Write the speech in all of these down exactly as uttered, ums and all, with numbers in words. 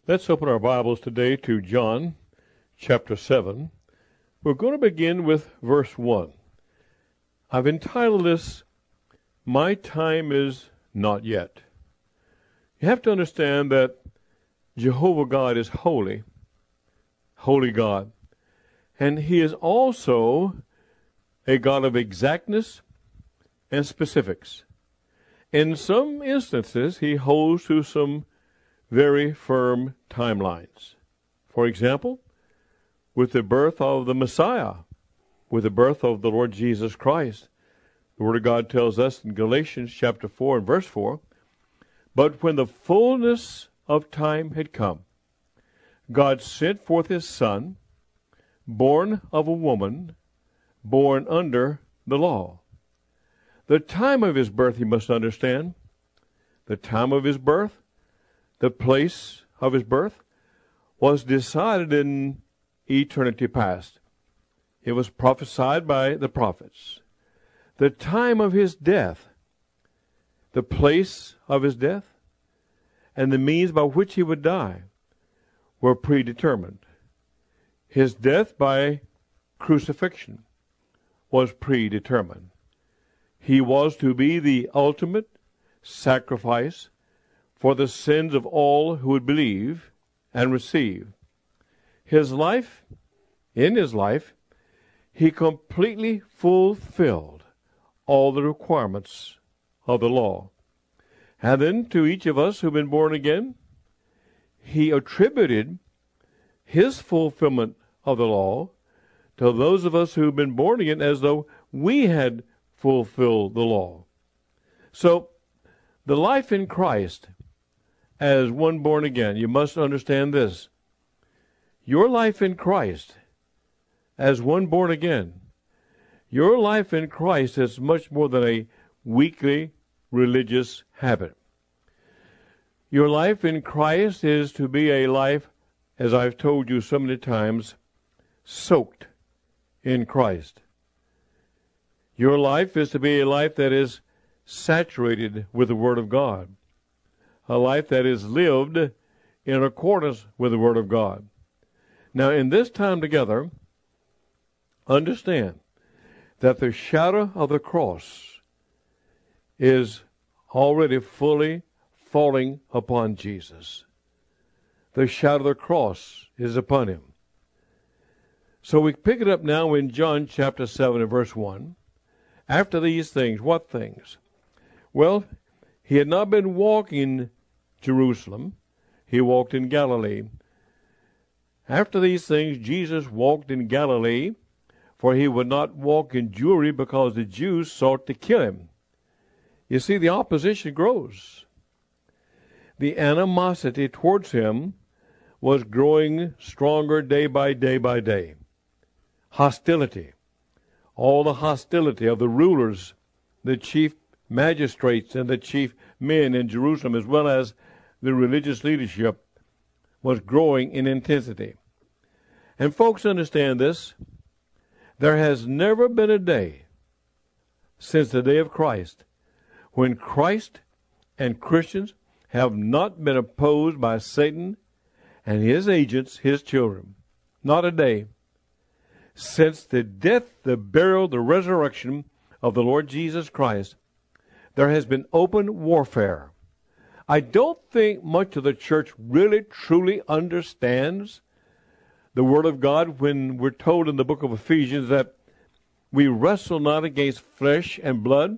Let's open our Bibles today to John chapter seven. We're going to begin with verse one. I've entitled this, My Time Is Not Yet. You have to understand that Jehovah God is holy, holy God. And He is also a God of exactness and specifics. In some instances, He holds to some very firm timelines. For example, with the birth of the Messiah, with the birth of the Lord Jesus Christ, the Word of God tells us in Galatians chapter four and verse four, But when the fullness of time had come, God sent forth His Son, born of a woman, born under the law. The time of His birth, you must understand, the time of His birth, the place of His birth, was decided in eternity past. It was prophesied by the prophets. The time of His death, the place of His death, and the means by which He would die were predetermined. His death by crucifixion was predetermined. He was to be the ultimate sacrifice for the sins of all who would believe and receive. His life, in His life, He completely fulfilled all the requirements of the law. And then to each of us who've been born again, He attributed His fulfillment of the law to those of us who've been born again as though we had fulfilled the law. So, the life in Christ, as one born again, you must understand this. Your life in Christ, as one born again, your life in Christ is much more than a weekly religious habit. Your life in Christ is to be a life, as I've told you so many times, soaked in Christ. Your life is to be a life that is saturated with the Word of God. A life that is lived in accordance with the Word of God. Now, in this time together, understand that the shadow of the cross is already fully falling upon Jesus. The shadow of the cross is upon Him. So we pick it up now in John chapter seven and verse one. After these things, what things? Well, He had not been walking Jerusalem. He walked in Galilee. After these things, Jesus walked in Galilee, for He would not walk in Jewry because the Jews sought to kill Him. You see, the opposition grows. The animosity towards Him was growing stronger day by day by day. Hostility. All the hostility of the rulers, the chief magistrates, and the chief men in Jerusalem, as well as the religious leadership, was growing in intensity. And folks understand this. There has never been a day since the day of Christ when Christ and Christians have not been opposed by Satan and his agents, his children. Not a day. Since the death, the burial, the resurrection of the Lord Jesus Christ, there has been open warfare. I don't think much of the church really truly understands the Word of God when we're told in the book of Ephesians that we wrestle not against flesh and blood,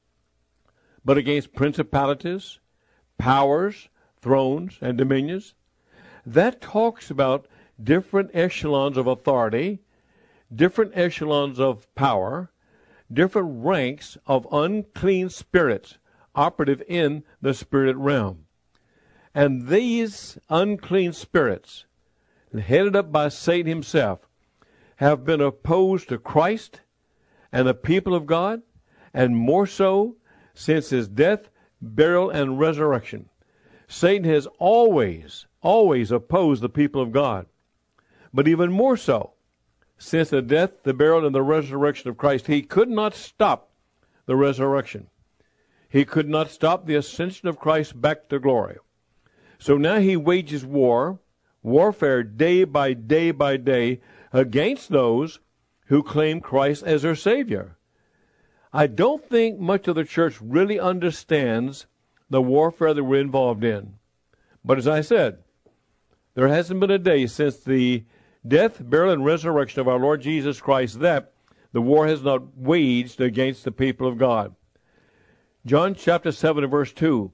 but against principalities, powers, thrones, and dominions. That talks about different echelons of authority, different echelons of power, different ranks of unclean spirits operative in the spirit realm. And these unclean spirits, headed up by Satan himself, have been opposed to Christ and the people of God, and more so since His death, burial, and resurrection. Satan has always, always opposed the people of God. But even more so, since the death, the burial, and the resurrection of Christ, he could not stop the resurrection. He could not stop the ascension of Christ back to glory. So now he wages war, warfare day by day by day against those who claim Christ as their Savior. I don't think much of the church really understands the warfare that we're involved in. But as I said, there hasn't been a day since the death, burial, and resurrection of our Lord Jesus Christ that the war has not waged against the people of God. John chapter seven and verse two.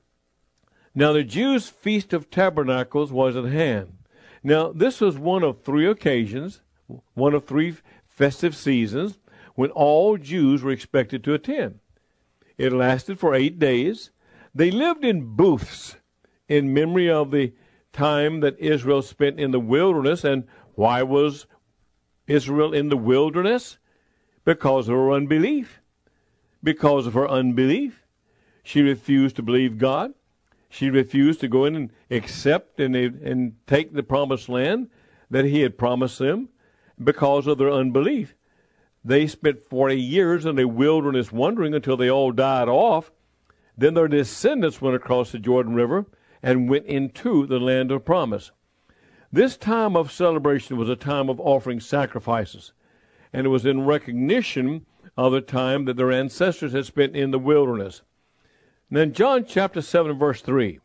Now the Jews' feast of tabernacles was at hand. Now this was one of three occasions, one of three festive seasons, when all Jews were expected to attend. It lasted for eight days. They lived in booths in memory of the time that Israel spent in the wilderness. And why was Israel in the wilderness? Because of her unbelief. Because of her unbelief, she refused to believe God. She refused to go in and accept and, and take the promised land that he had promised them. Because of their unbelief, they spent forty years in the wilderness wandering until they all died off. Then their descendants went across the Jordan River and went into the land of promise. This time of celebration was a time of offering sacrifices, and it was in recognition of the time that their ancestors had spent in the wilderness. And then John chapter seven verse three.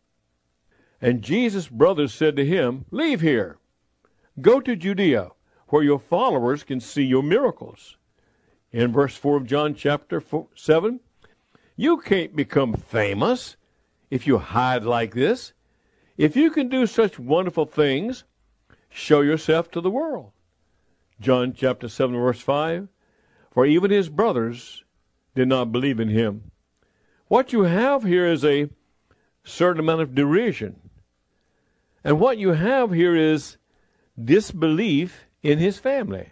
And Jesus' brothers said to him, "Leave here, go to Judea, where your followers can see your miracles." In verse four of John chapter seven, you can't become famous if you hide like this. If you can do such wonderful things, show yourself to the world. John chapter seven verse five, for even his brothers did not believe in him. What you have here is a certain amount of derision. And what you have here is disbelief in his family.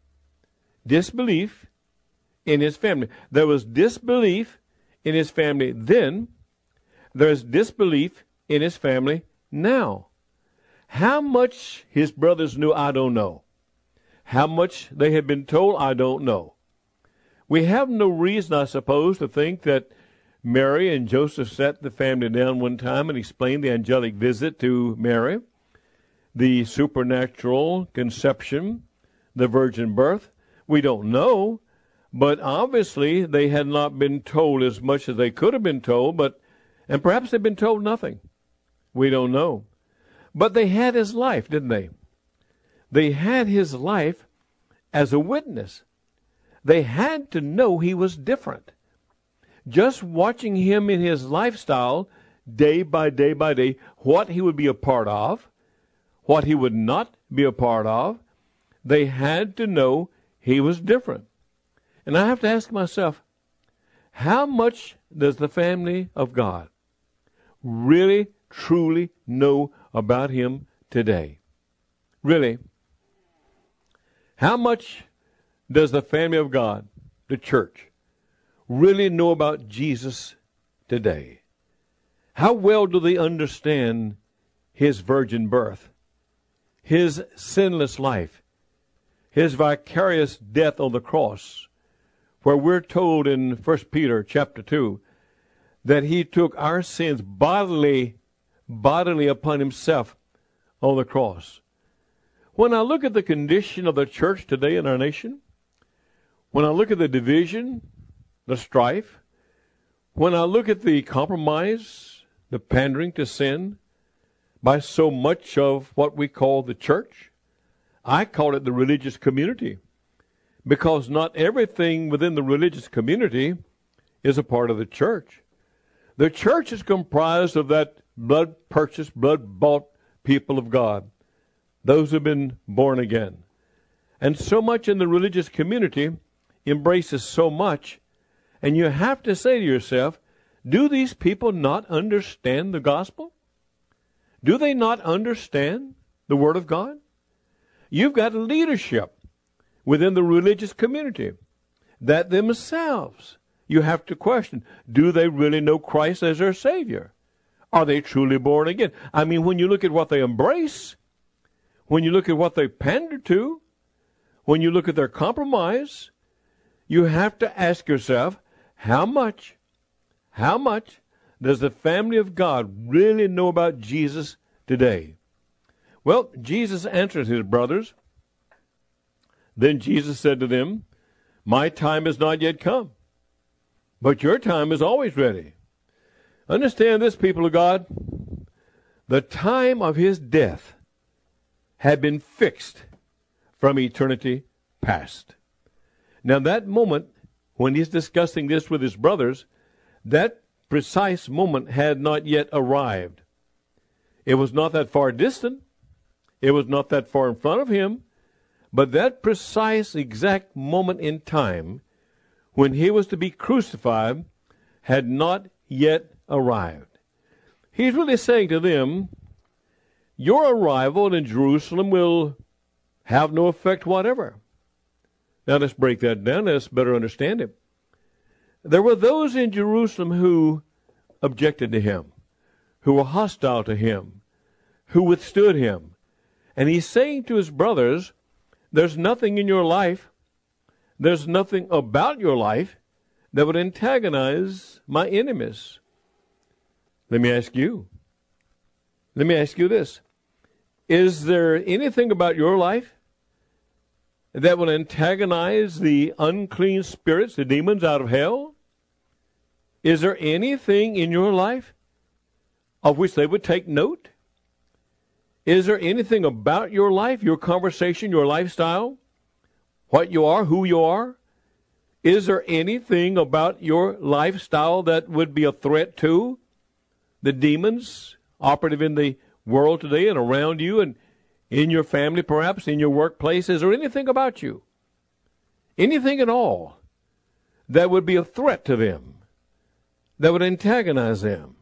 Disbelief in his family. There was disbelief in his family then. There's disbelief in his family now. How much his brothers knew, I don't know. How much they had been told, I don't know. We have no reason, I suppose, to think that Mary and Joseph sat the family down one time and explained the angelic visit to Mary, the supernatural conception, the virgin birth. We don't know, but obviously they had not been told as much as they could have been told, but and perhaps they've been told nothing. We don't know. But they had his life, didn't they? They had his life as a witness. They had to know he was different. Just watching him in his lifestyle, day by day by day, what he would be a part of, what he would not be a part of, they had to know he was different. And I have to ask myself, how much does the family of God really, truly know about him today? Really? How much does the family of God, the church, really know about Jesus today? How well do they understand his virgin birth, his sinless life, his vicarious death on the cross, where we're told in First Peter chapter two that he took our sins bodily, bodily upon himself on the cross. When I look at the condition of the church today in our nation, when I look at the division, the strife, when I look at the compromise, the pandering to sin by so much of what we call the church, I call it the religious community, because not everything within the religious community is a part of the church. The church is comprised of that blood-purchased, blood-bought people of God, those who have been born again. And so much in the religious community embraces so much, and you have to say to yourself, do these people not understand the gospel? Do they not understand the Word of God? You've got leadership within the religious community that themselves you have to question. Do they really know Christ as their Savior? Are they truly born again? I mean, when you look at what they embrace, when you look at what they pander to, when you look at their compromise, you have to ask yourself, how much, how much does the family of God really know about Jesus today? Well, Jesus answered his brothers. Then Jesus said to them, my time is not yet come, but your time is always ready. Understand this, people of God. The time of his death had been fixed from eternity past. Now that moment, when he's discussing this with his brothers, that precise moment had not yet arrived. It was not that far distant. It was not that far in front of him. But that precise, exact moment in time when he was to be crucified had not yet arrived. He's really saying to them, your arrival in Jerusalem will have no effect whatever. Now let's break that down. Let's better understand it. There were those in Jerusalem who objected to him, who were hostile to him, who withstood him. And he's saying to his brothers, there's nothing in your life, there's nothing about your life that would antagonize my enemies. Let me ask you. Let me ask you this. Is there anything about your life that will antagonize the unclean spirits, the demons out of hell? Is there anything in your life of which they would take note? Is there anything about your life, your conversation, your lifestyle, what you are, who you are? Is there anything about your lifestyle that would be a threat to the demons operative in the world today and around you and in your family, perhaps, in your workplace? Is there anything about you, anything at all, that would be a threat to them, that would antagonize them?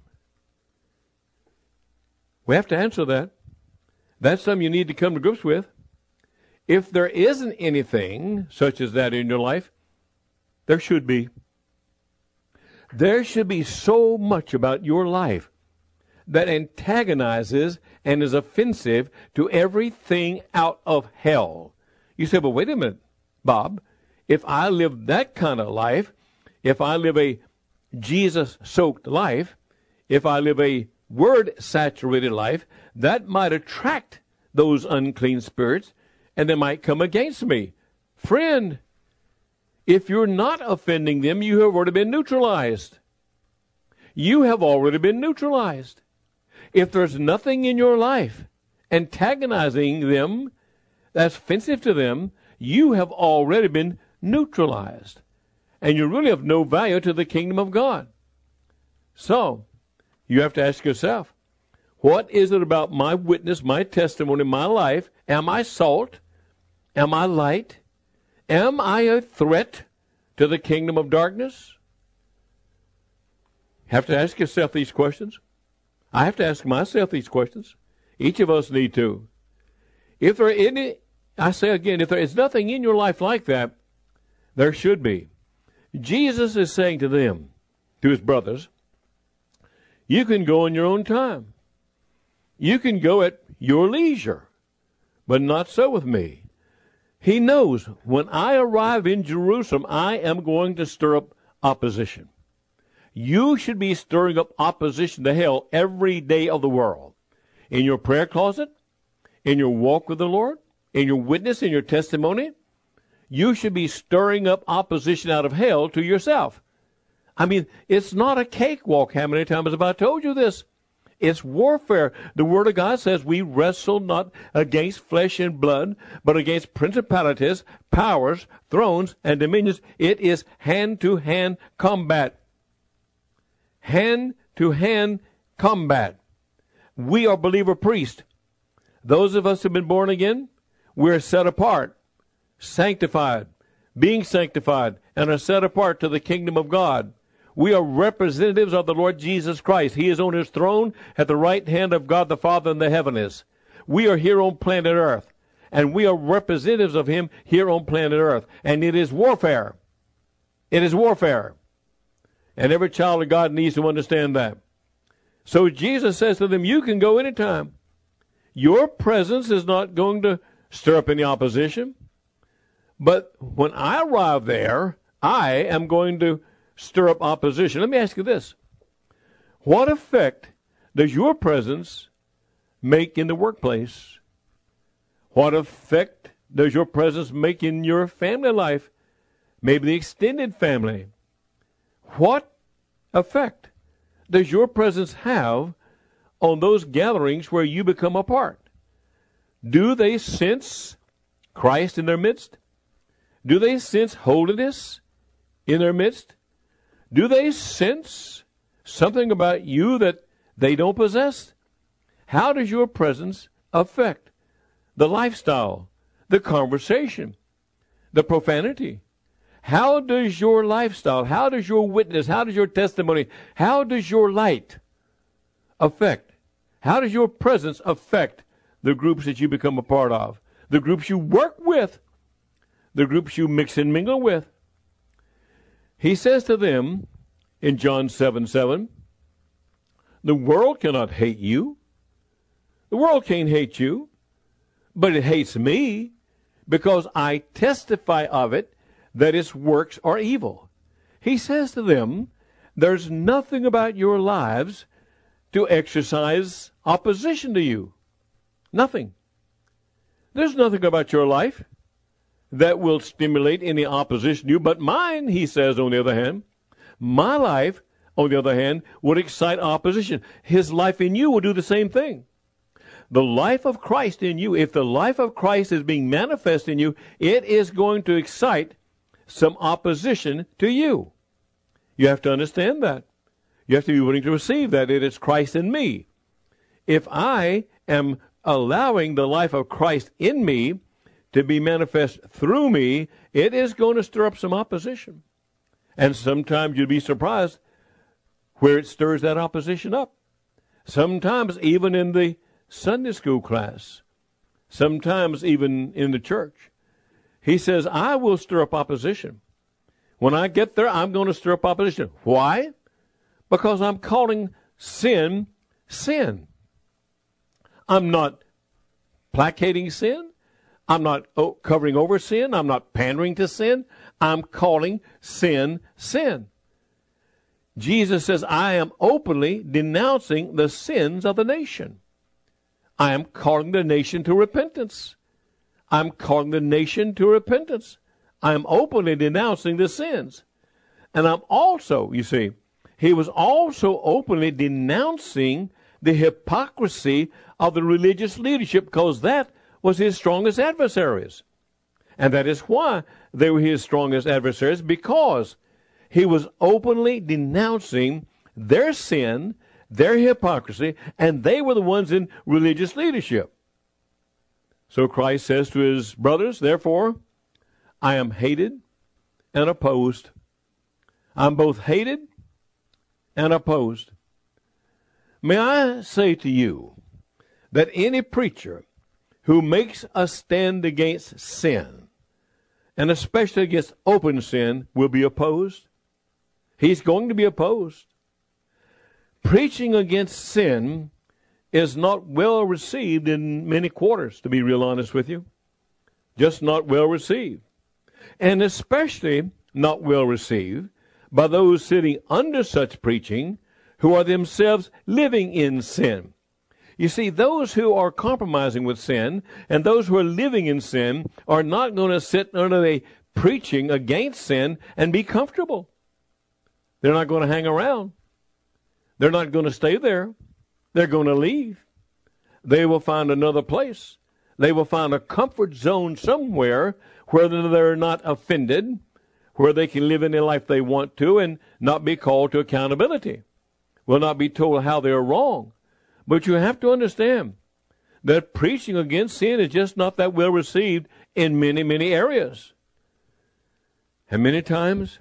We have to answer that. That's something you need to come to grips with. If there isn't anything such as that in your life, there should be. There should be so much about your life that antagonizes and is offensive to everything out of hell. You say, well, wait a minute, Bob. If I live that kind of life, if I live a Jesus-soaked life, if I live a word-saturated life, that might attract those unclean spirits, and they might come against me. Friend, if you're not offending them, you have already been neutralized. You have already been neutralized. If there's nothing in your life antagonizing them that's offensive to them, you have already been neutralized. And you're really of no value to the kingdom of God. So, you have to ask yourself, what is it about my witness, my testimony, my life? Am I salt? Am I light? Am I a threat to the kingdom of darkness? You have to ask yourself these questions. I have to ask myself these questions. Each of us need to. If there any, I say again, if there is nothing in your life like that, there should be. Jesus is saying to them, to his brothers, you can go in your own time. You can go at your leisure, but not so with me. He knows when I arrive in Jerusalem, I am going to stir up opposition. You should be stirring up opposition to hell every day of the world. In your prayer closet, in your walk with the Lord, in your witness, in your testimony, you should be stirring up opposition out of hell to yourself. I mean, it's not a cakewalk. How many times have I told you this? It's warfare. The Word of God says we wrestle not against flesh and blood, but against principalities, powers, thrones, and dominions. It is hand-to-hand combat. Hand-to-hand combat. We are believer priests. Those of us who have been born again, we're set apart, sanctified, being sanctified, and are set apart to the kingdom of God. We are representatives of the Lord Jesus Christ. He is on his throne at the right hand of God the Father in the heavens. We are here on planet Earth, and we are representatives of him here on planet Earth. And it is warfare. It is warfare. And every child of God needs to understand that. So Jesus says to them, you can go anytime. Your presence is not going to stir up any opposition. But when I arrive there, I am going to stir up opposition. Let me ask you this. What effect does your presence make in the workplace? What effect does your presence make in your family life? Maybe the extended family. What effect does your presence have on those gatherings where you become a part? Do they sense Christ in their midst? Do they sense holiness in their midst? Do they sense something about you that they don't possess? How does your presence affect the lifestyle, the conversation, the profanity? How does your lifestyle, how does your witness, how does your testimony, how does your light affect, how does your presence affect the groups that you become a part of, the groups you work with, the groups you mix and mingle with? He says to them in John seven seven, the world cannot hate you. The world can't hate you, but it hates me because I testify of it that its works are evil. He says to them, there's nothing about your lives to exercise opposition to you. Nothing. There's nothing about your life that will stimulate any opposition to you, but mine, he says, on the other hand, my life, on the other hand, would excite opposition. His life in you will do the same thing. The life of Christ in you, if the life of Christ is being manifest in you, it is going to excite some opposition to you. You have to understand that. You have to be willing to receive that. It is Christ in me. If I am allowing the life of Christ in me to be manifest through me, it is going to stir up some opposition. And sometimes you'll be surprised where it stirs that opposition up. Sometimes even in the Sunday school class, sometimes even in the church. He says, I will stir up opposition. When I get there, I'm going to stir up opposition. Why? Because I'm calling sin, sin. I'm not placating sin. I'm not covering over sin. I'm not pandering to sin. I'm calling sin, sin. Jesus says, I am openly denouncing the sins of the nation. I am calling the nation to repentance. I'm calling the nation to repentance. I'm openly denouncing the sins. And I'm also, you see, he was also openly denouncing the hypocrisy of the religious leadership, because that was his strongest adversaries. And that is why they were his strongest adversaries, because he was openly denouncing their sin, their hypocrisy, and they were the ones in religious leadership. So Christ says to his brothers, therefore, I am hated and opposed. I'm both hated and opposed. May I say to you that any preacher who makes a stand against sin, and especially against open sin, will be opposed. He's going to be opposed. Preaching against sin is not well received in many quarters, to be real honest with you. Just not well received. And especially not well received by those sitting under such preaching who are themselves living in sin. You see, those who are compromising with sin and those who are living in sin are not going to sit under the preaching against sin and be comfortable. They're not going to hang around. They're not going to stay there. They're going to leave. They will find another place. They will find a comfort zone somewhere where they're not offended, where they can live any life they want to and not be called to accountability, will not be told how they're wrong. But you have to understand that preaching against sin is just not that well received in many, many areas. And many times,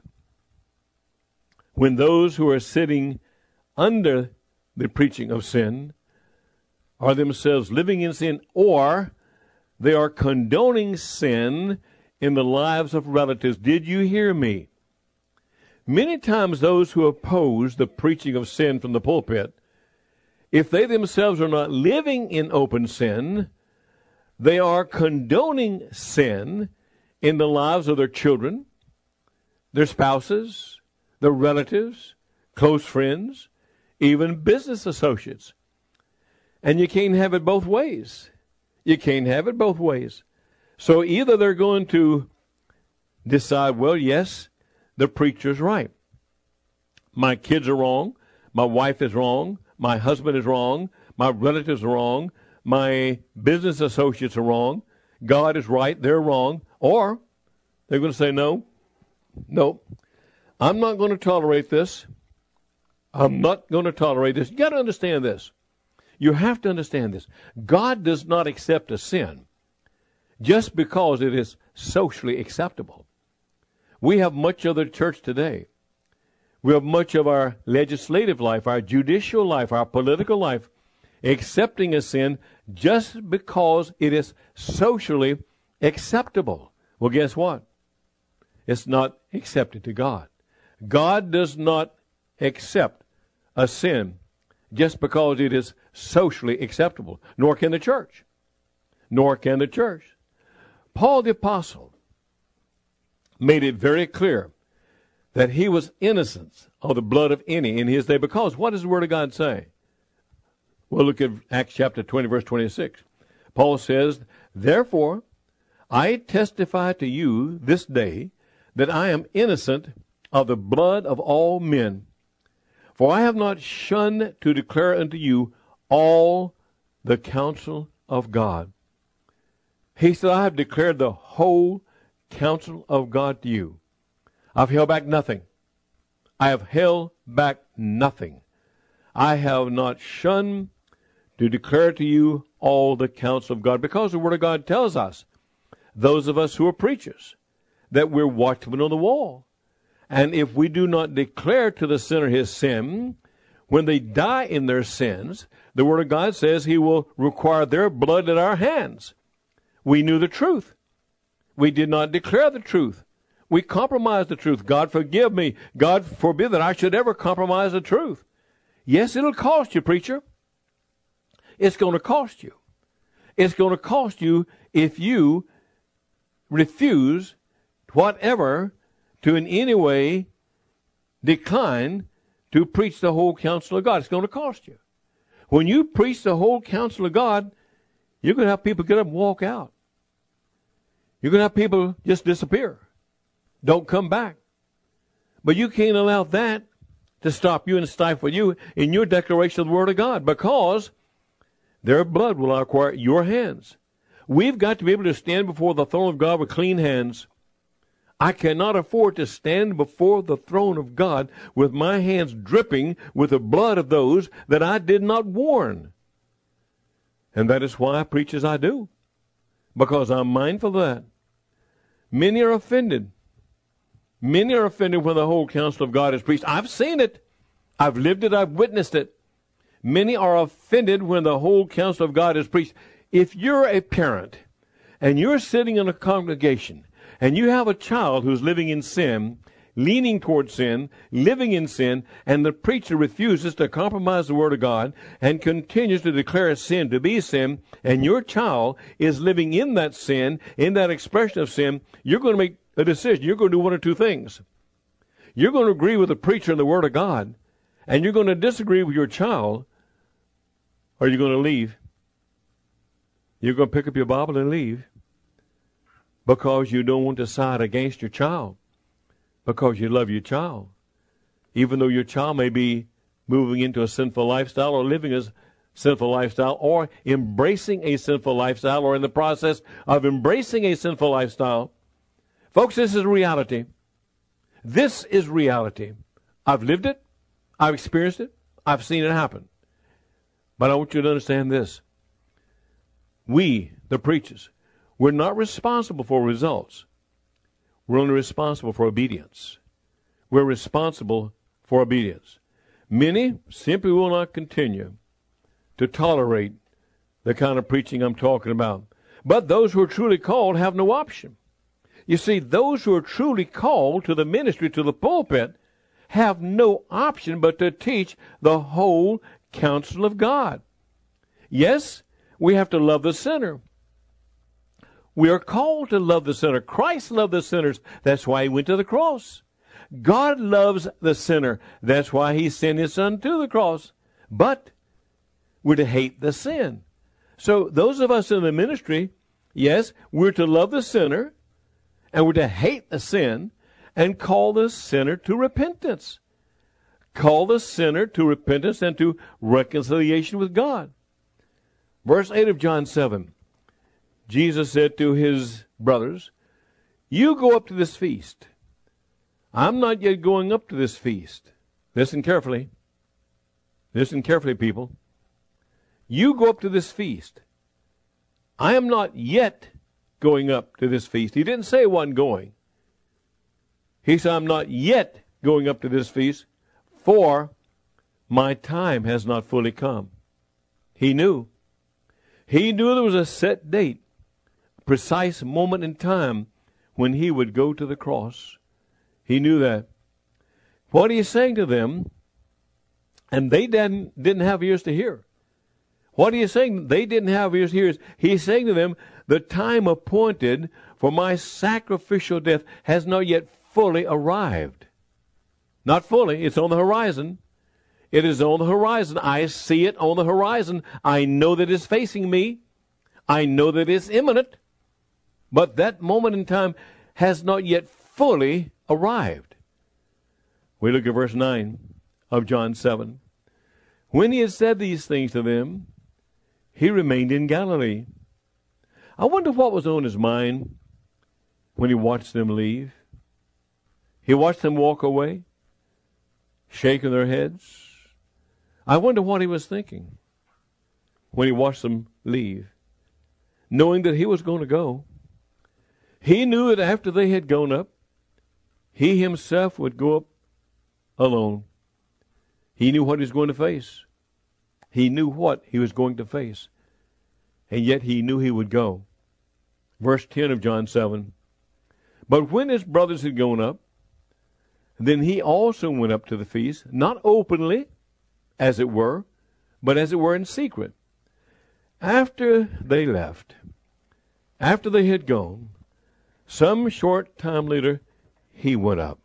when those who are sitting under the preaching of sin are themselves living in sin, or they are condoning sin in the lives of relatives. Did you hear me? Many times those who oppose the preaching of sin from the pulpit, if they themselves are not living in open sin, they are condoning sin in the lives of their children, their spouses, their relatives, close friends, even business associates. And you can't have it both ways. You can't have it both ways. So either they're going to decide, well, yes, the preacher's right. My kids are wrong. My wife is wrong. My husband is wrong. My relatives are wrong. My business associates are wrong. God is right. They're wrong. Or they're going to say, no, no, I'm not going to tolerate this. I'm not going to tolerate this. You got to understand this. You have to understand this. God does not accept a sin just because it is socially acceptable. We have much of the church today. We have much of our legislative life, our judicial life, our political life, accepting a sin just because it is socially acceptable. Well, guess what? It's not accepted to God. God does not accept a sin just because it is socially acceptable, nor can the church. Nor can the church. Paul the Apostle made it very clear that he was innocent of the blood of any in his day. Because what does the Word of God say? Well, look at Acts chapter twenty, verse twenty-six. Paul says, therefore, I testify to you this day that I am innocent of the blood of all men. For I have not shunned to declare unto you all the counsel of God. He said, I have declared the whole counsel of God to you. I've held back nothing. I have held back nothing. I have not shunned to declare to you all the counsel of God, because the Word of God tells us, those of us who are preachers, that we're watchmen on the wall. And if we do not declare to the sinner his sin, when they die in their sins, the Word of God says he will require their blood at our hands. We knew the truth. We did not declare the truth. We compromised the truth. God forgive me. God forbid that I should ever compromise the truth. Yes, it'll cost you, preacher. It's going to cost you. It's going to cost you if you refuse whatever to in any way decline to preach the whole counsel of God. It's going to cost you. When you preach the whole counsel of God, you're going to have people get up and walk out. You're going to have people just disappear. Don't come back. But you can't allow that to stop you and stifle you in your declaration of the Word of God, because their blood will require your hands. We've got to be able to stand before the throne of God with clean hands. I cannot afford to stand before the throne of God with my hands dripping with the blood of those that I did not warn. And that is why I preach as I do, because I'm mindful of that. Many are offended. Many are offended when the whole counsel of God is preached. I've seen it. I've lived it. I've witnessed it. Many are offended when the whole counsel of God is preached. If you're a parent and you're sitting in a congregation and you have a child who's living in sin, leaning toward sin, living in sin, and the preacher refuses to compromise the Word of God and continues to declare sin to be sin, and your child is living in that sin, in that expression of sin, you're going to make a decision. You're going to do one or two things. You're going to agree with the preacher and the Word of God, and you're going to disagree with your child, or you're going to leave. You're going to pick up your Bible and leave, because you don't want to side against your child, because you love your child. Even though your child may be moving into a sinful lifestyle or living a sinful lifestyle or embracing a sinful lifestyle or in the process of embracing a sinful lifestyle. Folks, this is reality. This is reality. I've lived it. I've experienced it. I've seen it happen. But I want you to understand this. We, the preachers, we're not responsible for results. We're only responsible for obedience. We're responsible for obedience. Many simply will not continue to tolerate the kind of preaching I'm talking about. But those who are truly called have no option. You see, those who are truly called to the ministry, to the pulpit, have no option but to teach the whole counsel of God. Yes, we have to love the sinner. We are called to love the sinner. Christ loved the sinners. That's why he went to the cross. God loves the sinner. That's why he sent his son to the cross. But we're to hate the sin. So those of us in the ministry, yes, we're to love the sinner, and we're to hate the sin, and call the sinner to repentance. Call the sinner to repentance and to reconciliation with God. Verse eight of John seven, Jesus said to his brothers, you go up to this feast. I'm not yet going up to this feast. Listen carefully. Listen carefully, people. You go up to this feast. I am not yet going up to this feast. He didn't say one going. He said, I'm not yet going up to this feast, for my time has not fully come. He knew. He knew there was a set date, precise moment in time when he would go to the cross. He knew that. What he's saying to them, and they didn't, didn't have ears to hear. What he is saying, they didn't have ears to hear. He's saying to them, the time appointed for my sacrificial death has not yet fully arrived. Not fully. It's on the horizon. It is on the horizon. I see it on the horizon. I know that it's facing me. I know that it's imminent. But that moment in time has not yet fully arrived. We look at verse nine of John seven. When he had said these things to them, he remained in Galilee. I wonder what was on his mind when he watched them leave. He watched them walk away, shaking their heads. I wonder what he was thinking when he watched them leave, knowing that he was going to go. He knew that after they had gone up, he himself would go up alone. He knew what he was going to face. He knew what he was going to face. And yet he knew he would go. Verse ten of John seven. But when his brothers had gone up, then he also went up to the feast, not openly, as it were, but as it were in secret. After they left, after they had gone, some short time later, he went up.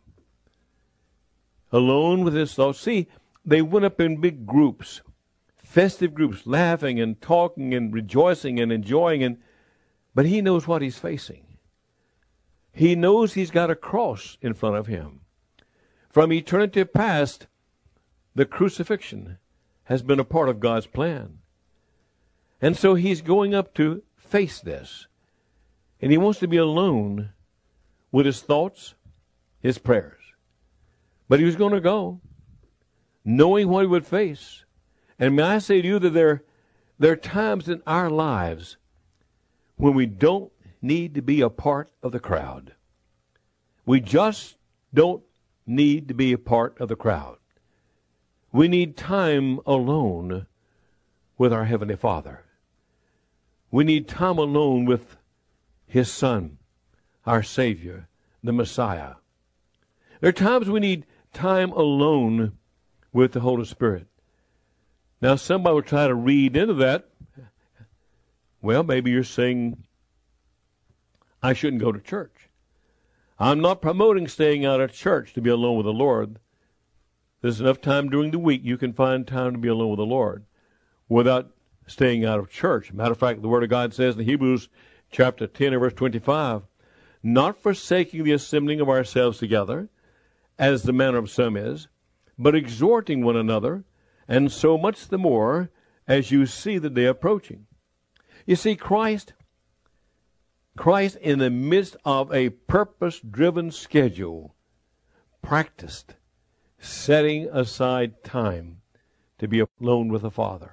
Alone with his thoughts. See, they went up in big groups, festive groups, laughing and talking and rejoicing and enjoying. And but he knows what he's facing. He knows he's got a cross in front of him. From eternity past, the crucifixion has been a part of God's plan. And so he's going up to face this. And he wants to be alone with his thoughts, his prayers. But he was going to go, knowing what he would face. And may I say to you that there, there are times in our lives when we don't need to be a part of the crowd. We just don't need to be a part of the crowd. We need time alone with our Heavenly Father. We need time alone with His Son, our Savior, the Messiah. There are times we need time alone with the Holy Spirit. Now, somebody will try to read into that. Well, maybe you're saying, I shouldn't go to church. I'm not promoting staying out of church to be alone with the Lord. There's enough time during the week you can find time to be alone with the Lord without staying out of church. Matter of fact, the Word of God says in Hebrews chapter ten and verse twenty-five, not forsaking the assembling of ourselves together, as the manner of some is, but exhorting one another, and so much the more as you see the day approaching. You see, Christ, Christ in the midst of a purpose-driven schedule, practiced setting aside time to be alone with the Father.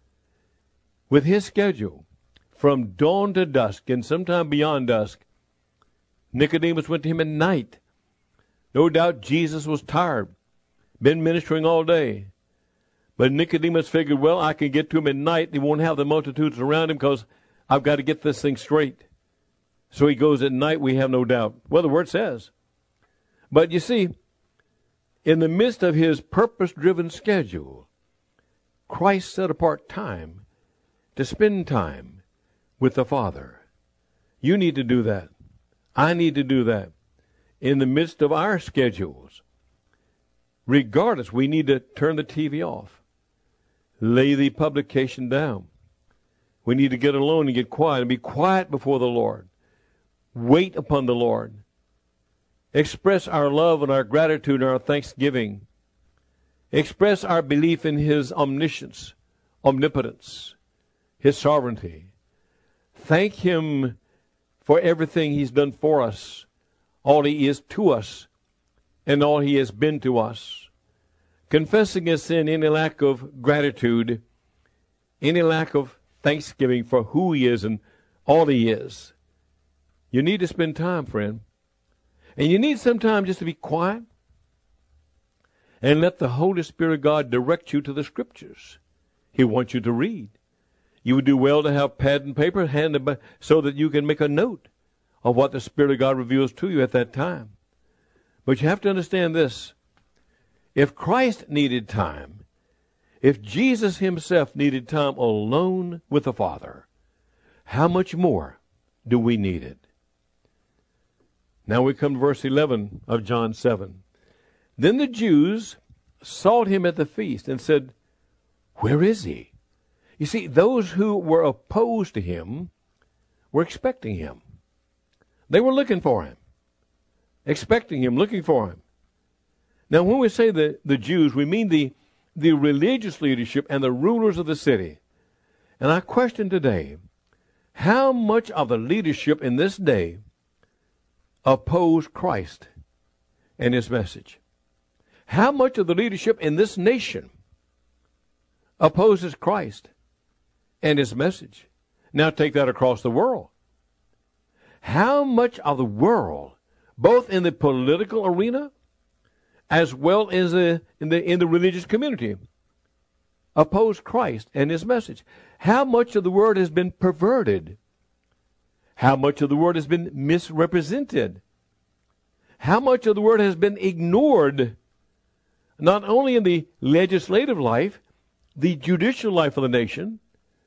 With his schedule, from dawn to dusk, and sometime beyond dusk, Nicodemus went to him at night. No doubt Jesus was tired, been ministering all day. But Nicodemus figured, well, I can get to him at night. He won't have the multitudes around him because I've got to get this thing straight. So he goes at night, we have no doubt. Well, the Word says. But you see, in the midst of his purpose-driven schedule, Christ set apart time to spend time with the Father. You need to do that. I need to do that. in the midst of our schedules. Regardless, we need to turn the T V off. Lay the publication down. We need to get alone and get quiet and be quiet before the Lord. Wait upon the Lord. Express our love and our gratitude and our thanksgiving. Express our belief in His omniscience, omnipotence, His sovereignty. Thank Him for everything He's done for us, all He is to us, and all He has been to us. Confessing His sin, any lack of gratitude, any lack of thanksgiving for who He is and all He is. You need to spend time, friend. And you need some time just to be quiet and let the Holy Spirit of God direct you to the Scriptures He wants you to read. You would do well to have pad and paper handed so that you can make a note of what the Spirit of God reveals to you at that time. But you have to understand this. If Christ needed time, if Jesus Himself needed time alone with the Father, how much more do we need it? Now we come to verse eleven of John seven. Then the Jews sought Him at the feast and said, "Where is He?" You see, those who were opposed to Him were expecting Him. They were looking for Him, expecting Him, looking for Him. Now, when we say the, the Jews, we mean the, the religious leadership and the rulers of the city. And I question today, how much of the leadership in this day oppose Christ and His message? How much of the leadership in this nation opposes Christ and His message? Now take that across the world. How much of the world, both in the political arena as well as uh, in the in the religious community, oppose Christ and His message? How much of the word has been perverted? How much of the word has been misrepresented? How much of the word has been ignored, not only in the legislative life, the judicial life of the nation?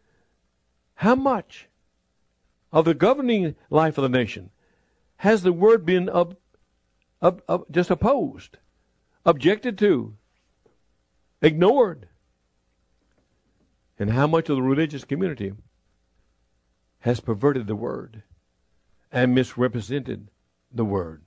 How much of the governing life of the nation has the word been up, up, up, just opposed, objected to, ignored? And how much of the religious community has perverted the word and misrepresented the word?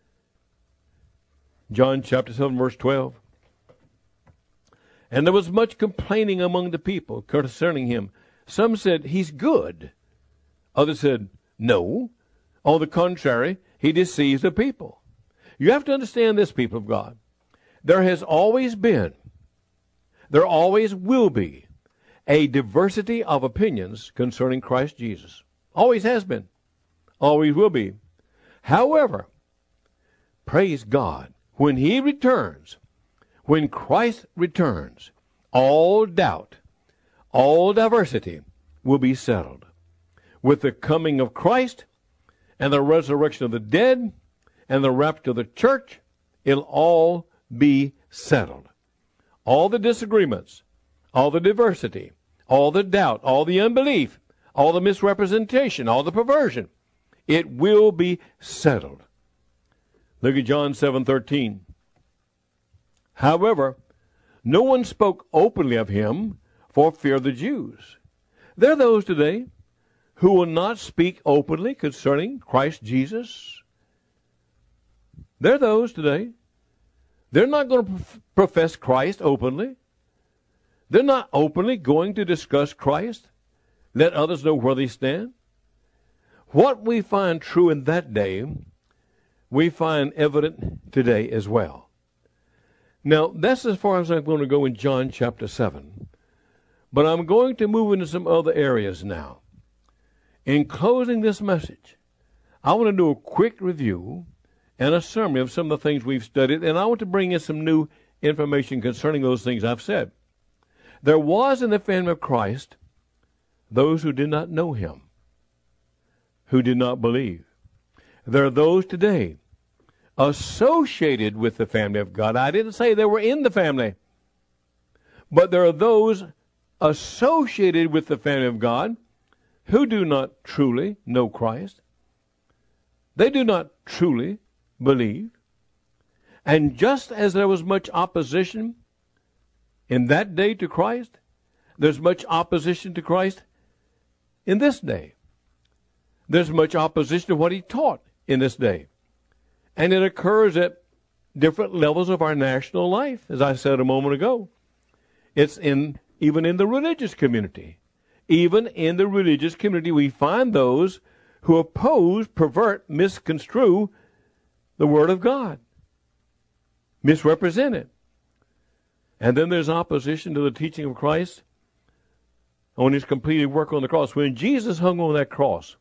John chapter seven, verse twelve. And there was much complaining among the people concerning Him. Some said, "He's good." Others said, "No. On the contrary, He deceives the people." You have to understand this, people of God. There has always been, there always will be, a diversity of opinions concerning Christ Jesus. Always has been. Always will be. However, praise God, when He returns, when Christ returns, all doubt, all diversity will be settled. With the coming of Christ and the resurrection of the dead and the rapture of the church, it'll all be settled. All the disagreements, all the diversity, all the doubt, all the unbelief, all the misrepresentation, all the perversion, it will be settled. Look at John seven thirteen. However, no one spoke openly of Him for fear of the Jews. There are those today who will not speak openly concerning Christ Jesus. There are those today. They're not going to profess Christ openly. They're not openly going to discuss Christ, let others know where they stand. What we find true in that day, we find evident today as well. Now, that's as far as I'm going to go in John chapter seven. But I'm going to move into some other areas now. In closing this message, I want to do a quick review and a summary of some of the things we've studied, and I want to bring in some new information concerning those things I've said. There was in the family of Christ those who did not know Him, who did not believe. There are those today associated with the family of God. I didn't say they were in the family, but there are those associated with the family of God who do not truly know Christ. They do not truly believe. And just as there was much opposition in that day to Christ, there's much opposition to Christ in this day. There's much opposition to what he taught in this day. And it occurs at different levels of our national life, as I said a moment ago. It's in even in the religious community. Even in the religious community, we find those who oppose, pervert, misconstrue the Word of God, misrepresent it. And then there's opposition to the teaching of Christ on his completed work on the cross. When Jesus hung on that cross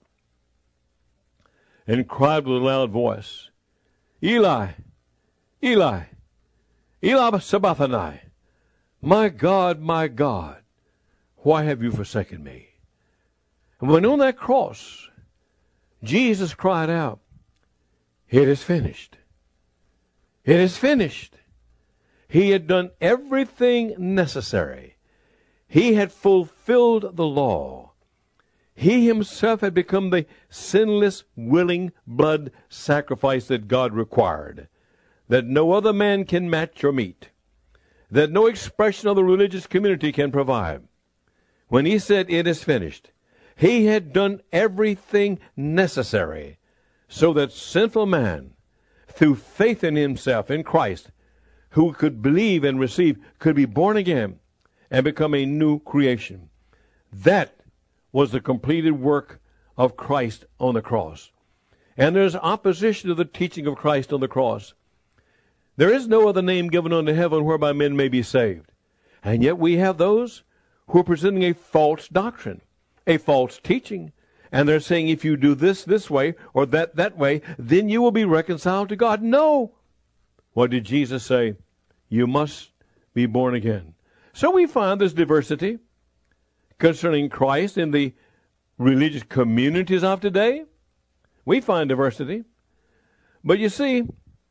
and cried with a loud voice, Eli, Eli, Eli sabachthani, my God, my God, why have you forsaken me? And when on that cross, Jesus cried out, it is finished. It is finished. He had done everything necessary. He had fulfilled the law. He himself had become the sinless, willing blood sacrifice that God required, that no other man can match or meet, that no expression of the religious community can provide. When he said, it is finished, he had done everything necessary so that sinful man, through faith in himself, in Christ, who could believe and receive, could be born again and become a new creation. That was the completed work of Christ on the cross. And there's opposition to the teaching of Christ on the cross. There is no other name given unto heaven whereby men may be saved. And yet we have those who are presenting a false doctrine, a false teaching. And they're saying if you do this this way or that that way, then you will be reconciled to God. No. What did Jesus say? You must be born again. So we find this diversity concerning Christ in the religious communities of today. We find diversity. But you see,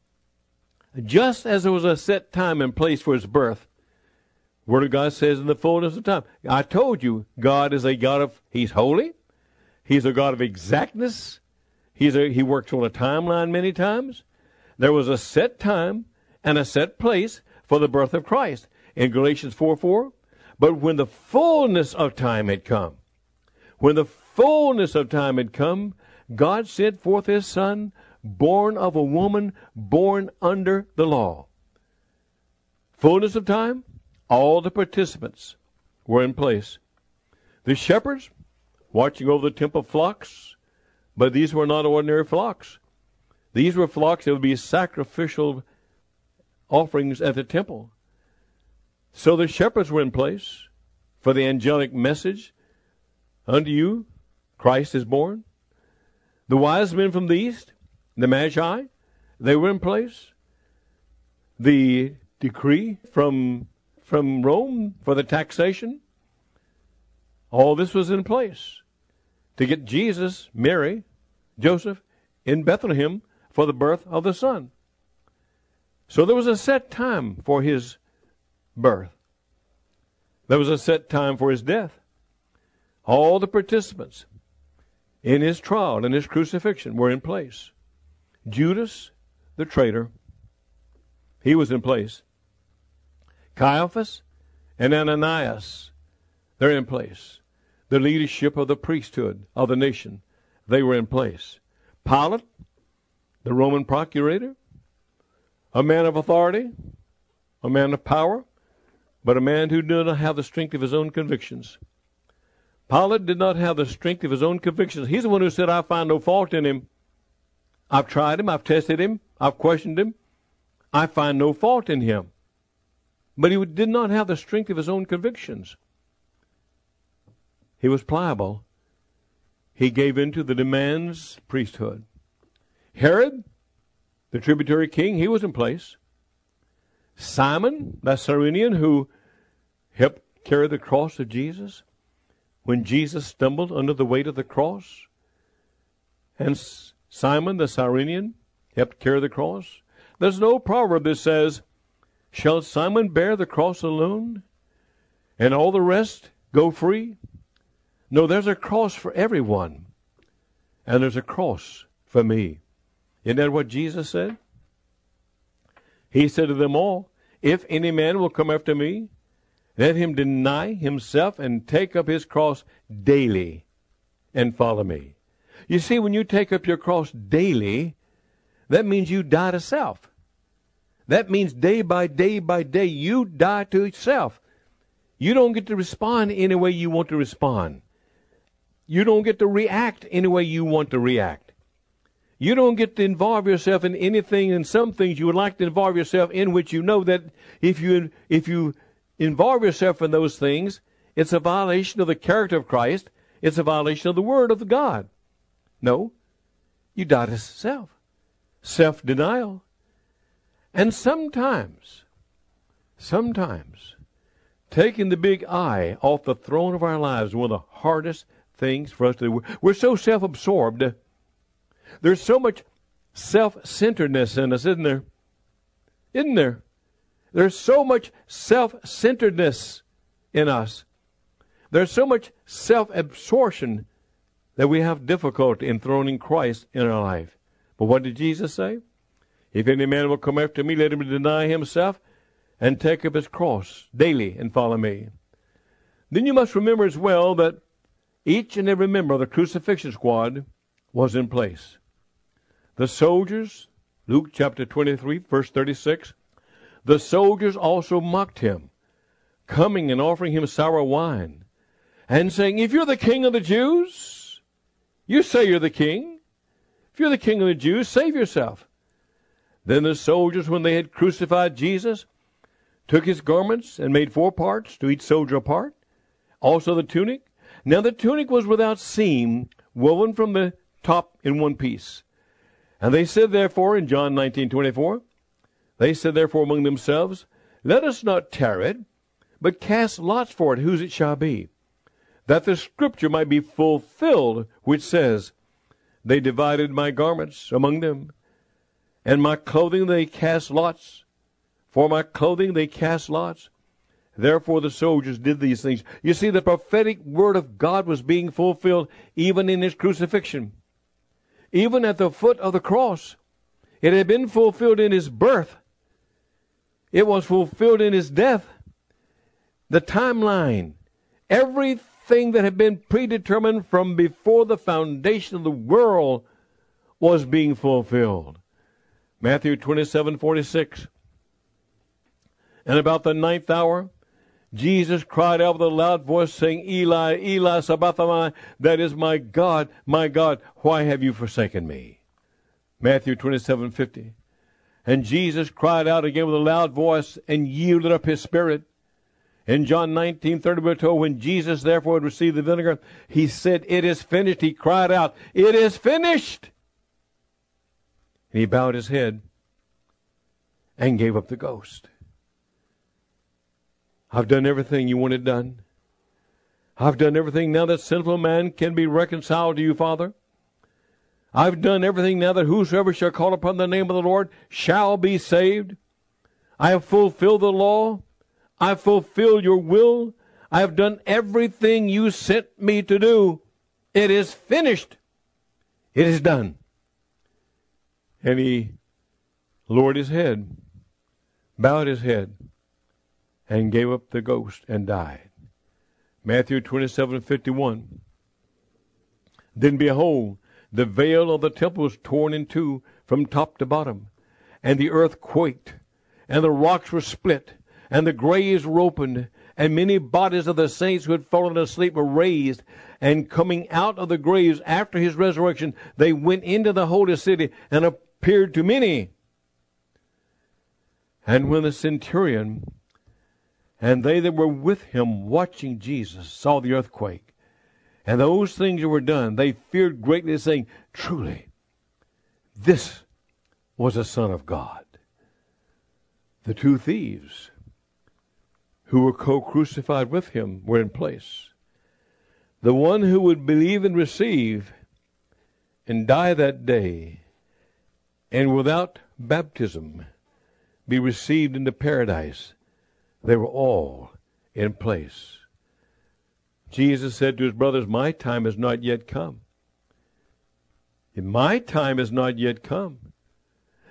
just as there was a set time and place for his birth, Word of God says in the fullness of time. I told you, God is a God of, he's holy. He's a God of exactness. He's a, he works on a timeline many times. There was a set time and a set place for the birth of Christ in Galatians four four. But when the fullness of time had come, when the fullness of time had come, God sent forth his Son, born of a woman, born under the law. Fullness of time, all the participants were in place. The shepherds watching over the temple flocks, but these were not ordinary flocks. These were flocks that would be sacrificial offerings at the temple. So the shepherds were in place for the angelic message. Unto you, Christ is born. The wise men from the east, the Magi, they were in place. The decree from, from Rome for the taxation, all this was in place to get Jesus, Mary, Joseph in Bethlehem for the birth of the Son. So there was a set time for his birth. There was a set time for his death. All the participants in his trial and his crucifixion were in place. Judas, the traitor, he was in place. Caiaphas and Ananias, they're in place. The leadership of the priesthood of the nation, they were in place. Pilate, the Roman procurator, a man of authority, a man of power, but a man who did not have the strength of his own convictions. Pilate did not have the strength of his own convictions. He's the one who said, I find no fault in him. I've tried him, I've tested him, I've questioned him. I find no fault in him. But he did not have the strength of his own convictions. He was pliable. He gave in to the demands of priesthood. Herod, the tributary king, he was in place. Simon, the Cyrenian, who helped carry the cross of Jesus when Jesus stumbled under the weight of the cross. And Simon, the Cyrenian, helped carry the cross. There's no proverb that says, shall Simon bear the cross alone and all the rest go free? No, there's a cross for everyone. And there's a cross for me. Isn't that what Jesus said? He said to them all, if any man will come after me, let him deny himself and take up his cross daily and follow me. You see, when you take up your cross daily, that means you die to self. That means day by day by day, you die to self. You don't get to respond any way you want to respond. You don't get to react any way you want to react. You don't get to involve yourself in anything, in some things you would like to involve yourself in, which you know that if you if you involve yourself in those things, it's a violation of the character of Christ. It's a violation of the Word of God. No, you die to self. Self-denial. And sometimes, sometimes, taking the big I off the throne of our lives is one of the hardest things for us to do. We're so self-absorbed. There's so much self-centeredness in us, isn't there? Isn't there? There's so much self-centeredness in us. There's so much self-absorption that we have difficulty enthroning Christ in our life. But what did Jesus say? If any man will come after me, let him deny himself and take up his cross daily and follow me. Then you must remember as well that each and every member of the crucifixion squad was in place. The soldiers, Luke chapter twenty-three, verse thirty-six, the soldiers also mocked him, coming and offering him sour wine, and saying, if you're the king of the Jews, you say you're the king. If you're the king of the Jews, save yourself. Then the soldiers, when they had crucified Jesus, took his garments and made four parts, to each soldier a part, also the tunic. Now the tunic was without seam, woven from the top in one piece. And they said therefore, in John nineteen twenty-four, they said therefore among themselves, let us not tear it, but cast lots for it, whose it shall be, that the scripture might be fulfilled, which says, they divided my garments among them, and my clothing they cast lots. For my clothing they cast lots. Therefore the soldiers did these things. You see, the prophetic word of God was being fulfilled even in his crucifixion. Even at the foot of the cross. It had been fulfilled in his birth. It was fulfilled in his death. The timeline. Everything that had been predetermined from before the foundation of the world was being fulfilled. Matthew twenty-seven forty-six. And about the ninth hour, Jesus cried out with a loud voice, saying, Eli, Eli, sabachthani, that is, my God, my God, why have you forsaken me? Matthew twenty-seven fifty. And Jesus cried out again with a loud voice and yielded up his spirit. In John nineteen thirty, we're told, when Jesus therefore had received the vinegar, he said, it is finished. He cried out, it is finished. And he bowed his head and gave up the ghost. I've done everything you wanted done. I've done everything now that sinful man can be reconciled to you, Father. I've done everything now that whosoever shall call upon the name of the Lord shall be saved. I have fulfilled the law. I've fulfilled your will. I have done everything you sent me to do. It is finished. It is done. And he lowered his head, bowed his head, and gave up the ghost and died. Matthew twenty-seven fifty-one. Then behold, the veil of the temple was torn in two from top to bottom, and the earth quaked, and the rocks were split, and the graves were opened, and many bodies of the saints who had fallen asleep were raised, and coming out of the graves after his resurrection, they went into the holy city and appeared to many. And when the centurion and they that were with him watching Jesus saw the earthquake, and those things that were done, they feared greatly, saying, truly, this was a Son of God. The two thieves who were co-crucified with him were in place. The one who would believe and receive and die that day, and without baptism be received into paradise, they were all in place. Jesus said to his brothers, my time has not yet come. My time has not yet come.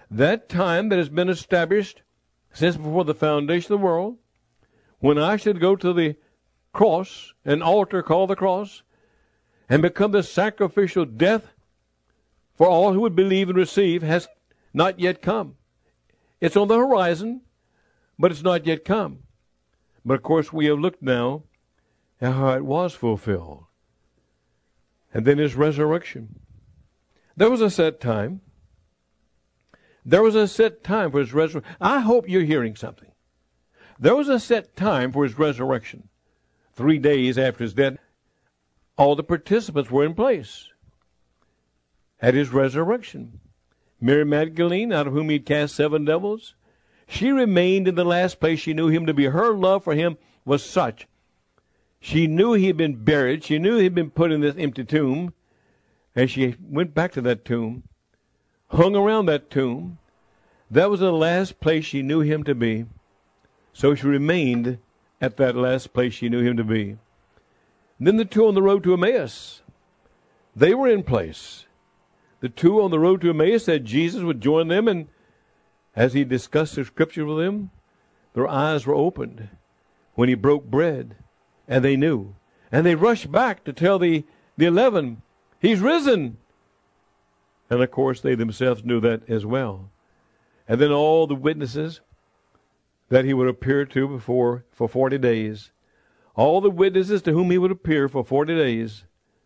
that time that has been established since before the foundation of the world, when I should go to the cross, an altar called the cross, and become the sacrificial death for all who would believe and receive, has not yet come. It's on the horizon, but it's not yet come. But of course we have looked now at how it was fulfilled. And then his resurrection. There was a set time. There was a set time for his resurrection. I hope you're hearing something. There was a set time for his resurrection. Three days after his death, all the participants were in place at his resurrection. Mary Magdalene, out of whom he'd cast seven devils, she remained in the last place she knew him to be. Her love for him was such. She knew he had been buried. She knew he had been put in this empty tomb. And she went back to that tomb, hung around that tomb. That was the last place she knew him to be. So she remained at that last place she knew him to be. And then the two on the road to Emmaus, they were in place. The two on the road to Emmaus said Jesus would join them, and as he discussed the scripture with them, their eyes were opened when he broke bread, and they knew. And they rushed back to tell the, the eleven, he's risen. And of course they themselves knew that as well. And then all the witnesses that he would appear to before for forty days, all the witnesses to whom he would appear for forty days,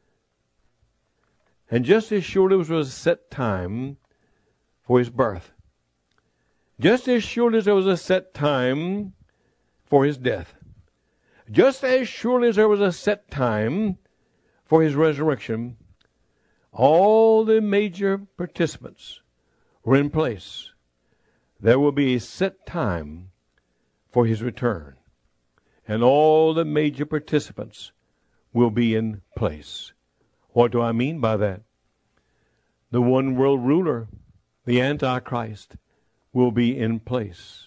and just as surely as there was a set time for his birth, just as surely as there was a set time for his death, just as surely as there was a set time for his resurrection, all the major participants were in place. There will be a set time for his return, and all the major participants will be in place. What do I mean by that? The one world ruler, the Antichrist, will be in place,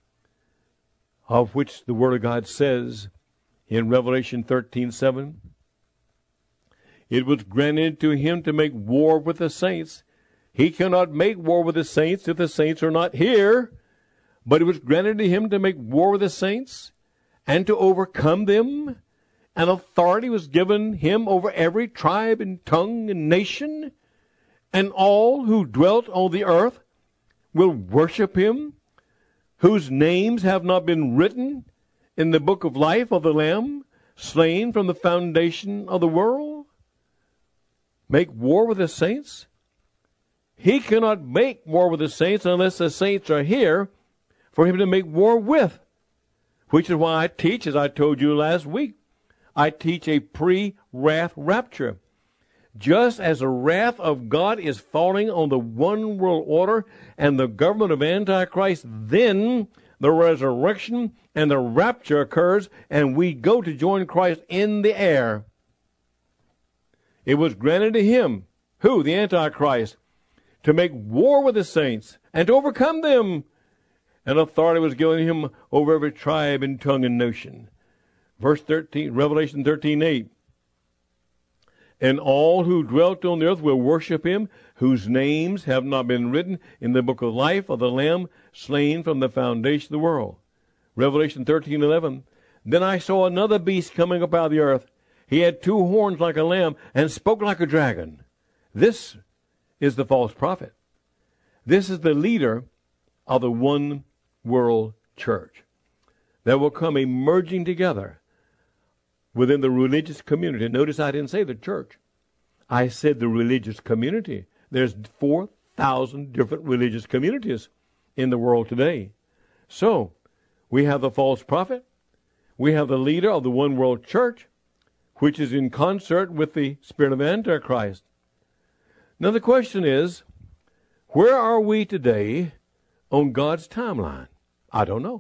of which the Word of God says in Revelation thirteen seven, it was granted to him to make war with the saints. He cannot make war with the saints if the saints are not here, but it was granted to him to make war with the saints and to overcome them. And authority was given him over every tribe and tongue and nation, and all who dwelt on the earth will worship him, whose names have not been written in the book of life of the Lamb, slain from the foundation of the world. Make war with the saints? He cannot make war with the saints unless the saints are here for him to make war with, which is why I teach, as I told you last week, I teach a pre-wrath rapture. Just as the wrath of God is falling on the one world order and the government of Antichrist, then the resurrection and the rapture occurs, and we go to join Christ in the air. It was granted to him, who? The Antichrist, to make war with the saints and to overcome them. And authority was given him over every tribe and tongue and nation. Verse thirteen, Revelation thirteen eight. And all who dwelt on the earth will worship him, whose names have not been written in the book of life of the Lamb, slain from the foundation of the world. Revelation thirteen eleven. Then I saw another beast coming up out of the earth. He had two horns like a lamb and spoke like a dragon. This is the false prophet. This is the leader of the one world church. There will come a merging together within the religious community. Notice I didn't say the church. I said the religious community. There's four thousand different religious communities in the world today. So, we have the false prophet. We have the leader of the one world church, which is in concert with the spirit of Antichrist. Now the question is, where are we today on God's timeline? I don't know.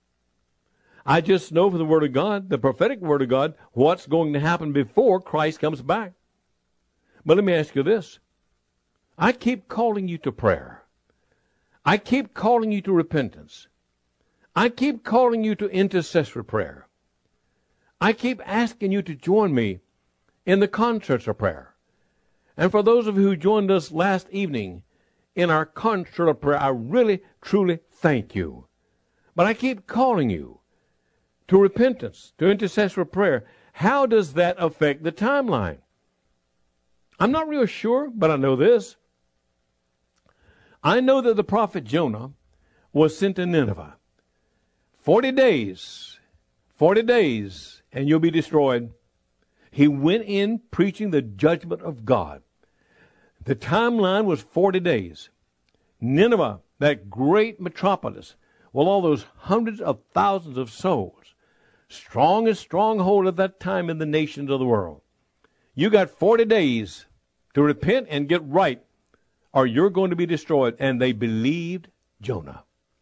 I just know from the Word of God, the prophetic Word of God, what's going to happen before Christ comes back. But let me ask you this. I keep calling you to prayer. I keep calling you to repentance. I keep calling you to intercessory prayer. I keep asking you to join me in the concerts of prayer. And for those of you who joined us last evening in our concert of prayer, I really, truly thank you. But I keep calling you to repentance, to intercessory prayer. How does that affect the timeline? I'm not real sure, but I know this. I know that the prophet Jonah was sent to Nineveh. Forty days, forty days, and you'll be destroyed. He went in preaching the judgment of God. The timeline was forty days. Nineveh, that great metropolis, well, all those hundreds of thousands of souls, strongest stronghold at that time in the nations of the world. You got forty days to repent and get right, or you're going to be destroyed. And they believed Jonah.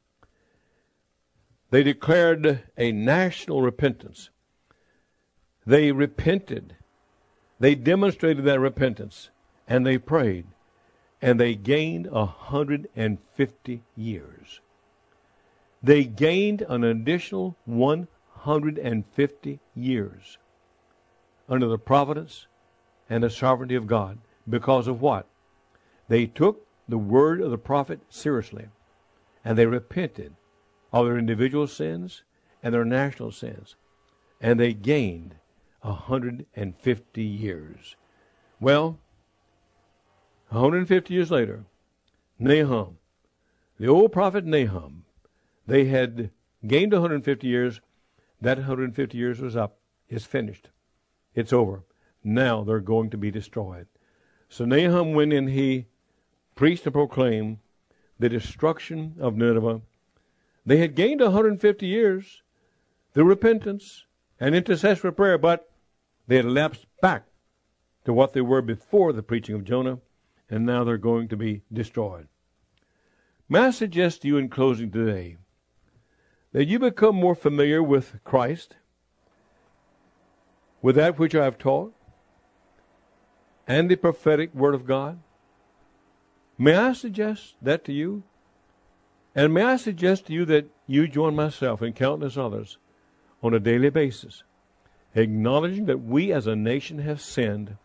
They declared a national repentance. They repented. They demonstrated that repentance, and they prayed, and they gained one hundred fifty years. They gained an additional one hundred fifty years under the providence and the sovereignty of God. Because of what? They took the word of the prophet seriously, and they repented of their individual sins and their national sins, and they gained one hundred fifty years. Well, one hundred fifty years later, Nahum, the old prophet Nahum, they had gained one hundred fifty years. That one hundred fifty years was up. It's finished. It's over. Now they're going to be destroyed. So Nahum went in, he preached and proclaimed the destruction of Nineveh. They had gained one hundred fifty years through repentance and intercessory prayer, but they had lapsed back to what they were before the preaching of Jonah, and now they're going to be destroyed. May I suggest to you in closing today that you become more familiar with Christ, with that which I have taught, and the prophetic word of God? May I suggest that to you? And may I suggest to you that you join myself and countless others on a daily basis, acknowledging that we as a nation have sinned,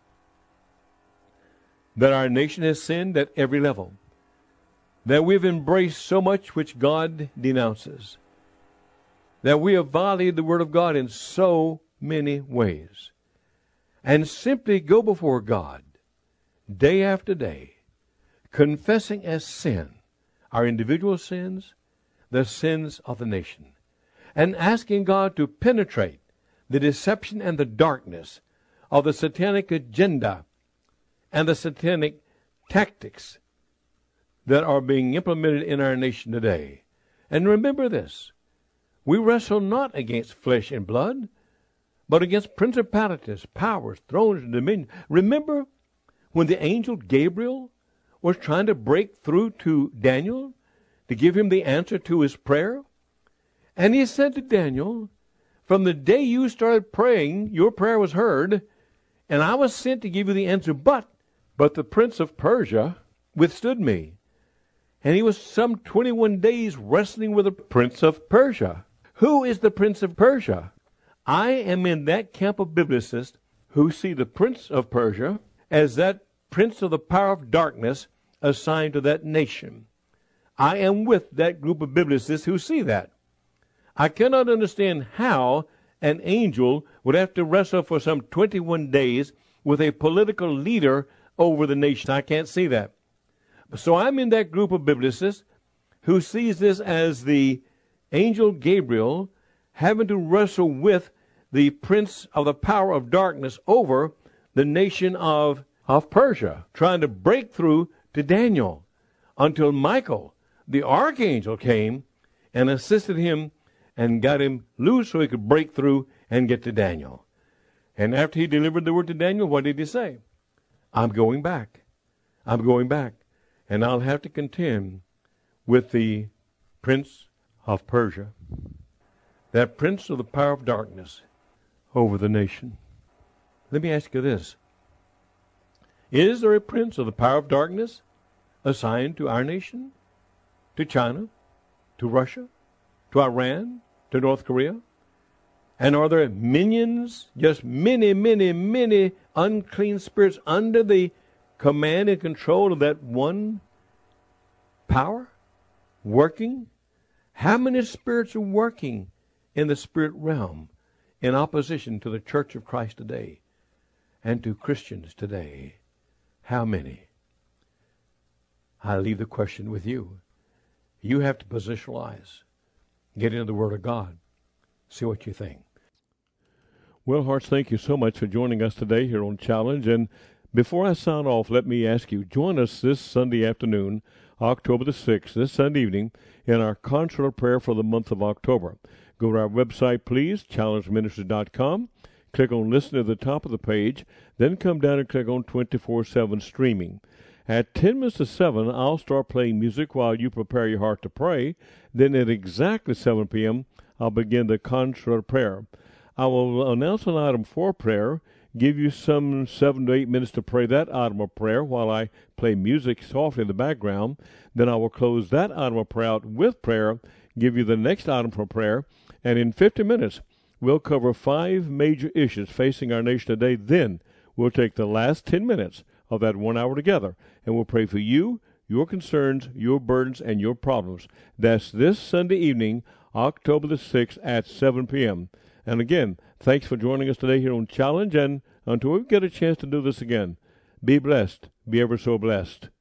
that our nation has sinned at every level, that we've embraced so much which God denounces, that we have violated the word of God in so many ways, and simply go before God day after day, confessing as sin our individual sins, the sins of the nation, and asking God to penetrate the deception and the darkness of the satanic agenda and the satanic tactics that are being implemented in our nation today. And remember this: we wrestle not against flesh and blood, but against principalities, powers, thrones, and dominions. Remember when the angel Gabriel was trying to break through to Daniel to give him the answer to his prayer? And he said to Daniel, from the day you started praying, your prayer was heard, and I was sent to give you the answer, but, but the prince of Persia withstood me. And he was some twenty-one days wrestling with the prince of Persia. Who is the prince of Persia? I am in that camp of biblicists who see the prince of Persia as that prince of the power of darkness assigned to that nation. I am with that group of biblicists who see that. I cannot understand how an angel would have to wrestle for some twenty-one days with a political leader over the nation. I can't see that. So I'm in that group of biblicists who sees this as the angel Gabriel having to wrestle with the prince of the power of darkness over the nation of, of Persia, trying to break through to Daniel, until Michael, the archangel, came and assisted him and got him loose so he could break through and get to Daniel. And after he delivered the word to Daniel, what did he say? I'm going back. I'm going back. And I'll have to contend with the prince of Persia, that prince of the power of darkness over the nation. Let me ask you this. Is there a prince of the power of darkness assigned to our nation? To China? To Russia? To Iran? To North Korea? And are there minions, just many, many, many unclean spirits under the command and control of that one power? Working? How many spirits are working in the spirit realm in opposition to the Church of Christ today and to Christians today? How many? I leave the question with you. You have to positionalize. Get into the Word of God. See what you think. Well, Hearts, thank you so much for joining us today here on Challenge. And before I sign off, let me ask you, join us this Sunday afternoon, October the sixth, this Sunday evening, in our concert of prayer for the month of October. Go to our website, please, challenge ministries dot com. Click on Listen at the top of the page. Then come down and click on twenty-four seven Streaming. At ten minutes to seven, I'll start playing music while you prepare your heart to pray. Then at exactly seven p.m., I'll begin the concert of prayer. I will announce an item for prayer, give you some seven to eight minutes to pray that item of prayer while I play music softly in the background. Then I will close that item of prayer out with prayer, give you the next item for prayer, and in fifty minutes, we'll cover five major issues facing our nation today. Then we'll take the last ten minutes of that one hour together, and we'll pray for you, your concerns, your burdens, and your problems. That's this Sunday evening, October the sixth at seven p.m. And again, thanks for joining us today here on Challenge, and until we get a chance to do this again, be blessed, be ever so blessed.